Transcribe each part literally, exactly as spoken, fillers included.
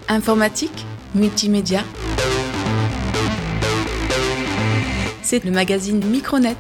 Informatique, multimédia. C'est le magazine Micronet.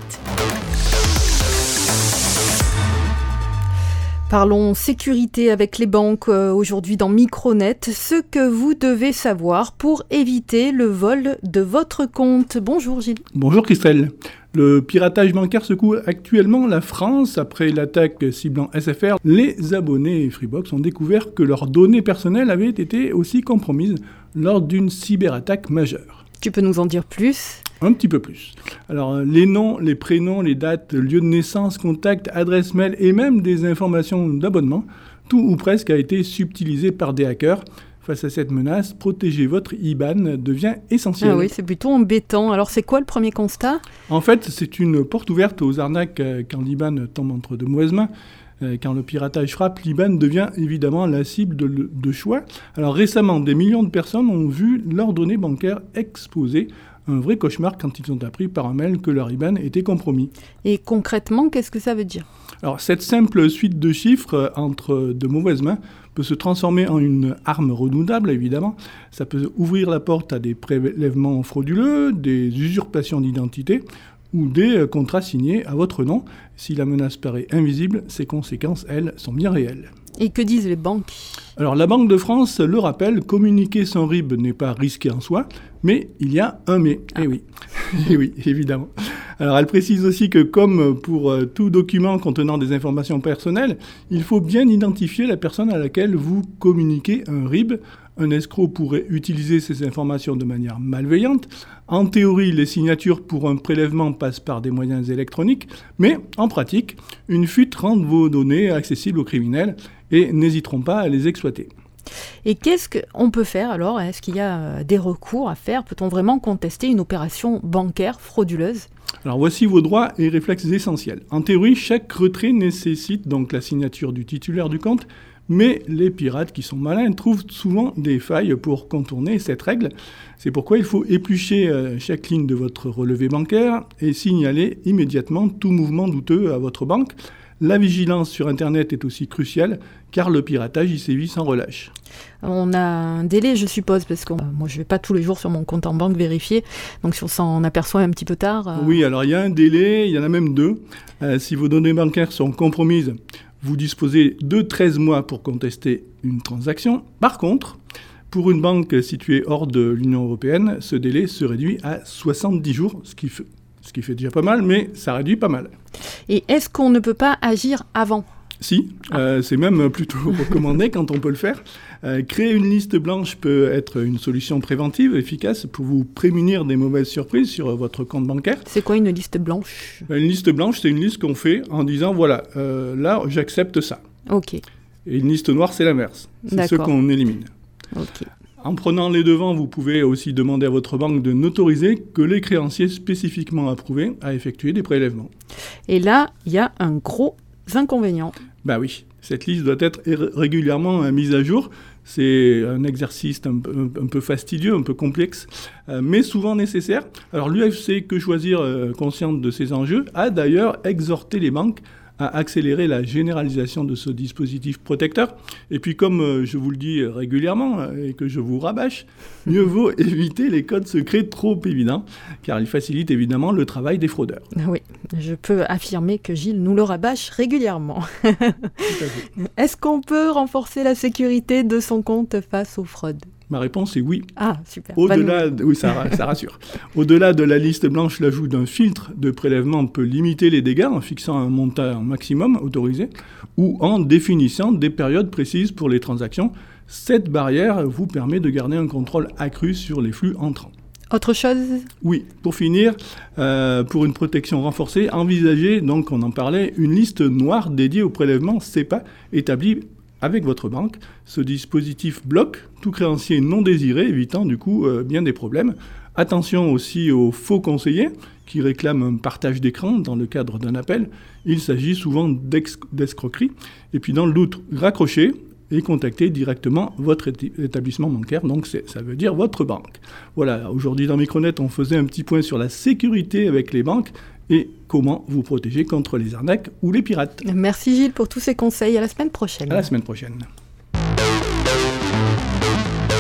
Parlons sécurité avec les banques euh, aujourd'hui dans Micronet, ce que vous devez savoir pour éviter le vol de votre compte. Bonjour Gilles. Bonjour Christelle. Le piratage bancaire secoue actuellement la France. Après l'attaque ciblant S F R, les abonnés Freebox ont découvert que leurs données personnelles avaient été aussi compromises lors d'une cyberattaque majeure. Tu peux nous en dire plus ? Un petit peu plus. Alors, les noms, les prénoms, les dates, lieu de naissance, contact, adresse mail et même des informations d'abonnement, tout ou presque a été subtilisé par des hackers. Face à cette menace, protéger votre I B A N devient essentiel. Ah oui, c'est plutôt embêtant. Alors, c'est quoi le premier constat ? En fait, c'est une porte ouverte aux arnaques quand l'I B A N tombe entre de mauvaises mains. Quand le piratage frappe, l'I B A N devient évidemment la cible de, de choix. Alors récemment, des millions de personnes ont vu leurs données bancaires exposées. Un vrai cauchemar quand ils ont appris par un mail que leur I B A N était compromis. Et concrètement, qu'est-ce que ça veut dire ? Alors, cette simple suite de chiffres entre de mauvaises mains peut se transformer en une arme redoutable, évidemment. Ça peut ouvrir la porte à des prélèvements frauduleux, des usurpations d'identité ou des contrats signés à votre nom. Si la menace paraît invisible, ses conséquences, elles, sont bien réelles. Et que disent les banques ? Alors, la Banque de France le rappelle, communiquer sans R I B n'est pas risqué en soi, mais il y a un mais. Ah. Eh oui, eh oui, évidemment. Alors, elle précise aussi que, comme pour euh, tout document contenant des informations personnelles, il faut bien identifier la personne à laquelle vous communiquez un R I B. Un escroc pourrait utiliser ces informations de manière malveillante. En théorie, les signatures pour un prélèvement passent par des moyens électroniques, mais en pratique, une fuite rend vos données accessibles aux criminels et n'hésiteront pas à les exploiter. Et qu'est-ce qu'on peut faire alors ? Est-ce qu'il y a des recours à faire ? Peut-on vraiment contester une opération bancaire frauduleuse ? Alors voici vos droits et réflexes essentiels. En théorie, chaque retrait nécessite donc la signature du titulaire du compte, mais les pirates qui sont malins trouvent souvent des failles pour contourner cette règle. C'est pourquoi il faut éplucher chaque ligne de votre relevé bancaire et signaler immédiatement tout mouvement douteux à votre banque. La vigilance sur Internet est aussi cruciale, car le piratage y sévit sans relâche. On a un délai, je suppose, parce que euh, moi, je ne vais pas tous les jours sur mon compte en banque vérifier, donc si on s'en aperçoit un petit peu tard... Euh... Oui, alors il y a un délai, il y en a même deux. Euh, si vos données bancaires sont compromises, vous disposez de treize mois pour contester une transaction. Par contre, pour une banque située hors de l'Union européenne, ce délai se réduit à soixante-dix jours, ce qui fait... Ce qui fait déjà pas mal, mais ça réduit pas mal. Et est-ce qu'on ne peut pas agir avant ? Si, ah. euh, c'est même plutôt recommandé quand on peut le faire. Euh, créer une liste blanche peut être une solution préventive efficace pour vous prémunir des mauvaises surprises sur votre compte bancaire. C'est quoi une liste blanche ? Une liste blanche, c'est une liste qu'on fait en disant, voilà, euh, là, j'accepte ça. Ok. Et une liste noire, c'est l'inverse. C'est D'accord. ce qu'on élimine. Ok. En prenant les devants, vous pouvez aussi demander à votre banque de n'autoriser que les créanciers spécifiquement approuvés à effectuer des prélèvements. Et là, il y a un gros inconvénient. Ben oui, cette liste doit être régulièrement mise à jour. C'est un exercice un peu, un peu fastidieux, un peu complexe, euh, mais souvent nécessaire. Alors l'U F C Que Choisir, euh, consciente de ces enjeux, a d'ailleurs exhorté les banques à accélérer la généralisation de ce dispositif protecteur. Et puis, comme euh, je vous le dis régulièrement euh, et que je vous rabâche, mieux vaut éviter les codes secrets trop évidents, car ils facilitent évidemment le travail des fraudeurs. Oui, je peux affirmer que Gilles nous le rabâche régulièrement. Tout à fait. Est-ce qu'on peut renforcer la sécurité de son compte face aux fraudes ? Ma réponse est oui. Ah, super. Au-delà, de, oui, ça, ça rassure. Au-delà de la liste blanche, l'ajout d'un filtre de prélèvement peut limiter les dégâts en fixant un montant maximum autorisé ou en définissant des périodes précises pour les transactions. Cette barrière vous permet de garder un contrôle accru sur les flux entrants. Autre chose ? Oui, pour finir, euh, pour une protection renforcée, envisagez, donc on en parlait, une liste noire dédiée au prélèvement C E P A établie avec votre banque. Ce dispositif bloque tout créancier non désiré, évitant du coup euh, bien des problèmes. Attention aussi aux faux conseillers qui réclament un partage d'écran dans le cadre d'un appel. Il s'agit souvent d'ex- d'escroquerie. Et puis dans le doute, raccrochez et contactez directement votre établissement bancaire, donc c'est, ça veut dire votre banque. Voilà, aujourd'hui dans Micronet, on faisait un petit point sur la sécurité avec les banques et comment vous protéger contre les arnaques ou les pirates. Merci Gilles pour tous ces conseils, à la semaine prochaine. À la semaine prochaine.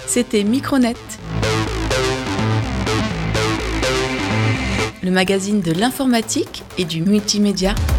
C'était Micronet, le magazine de l'informatique et du multimédia.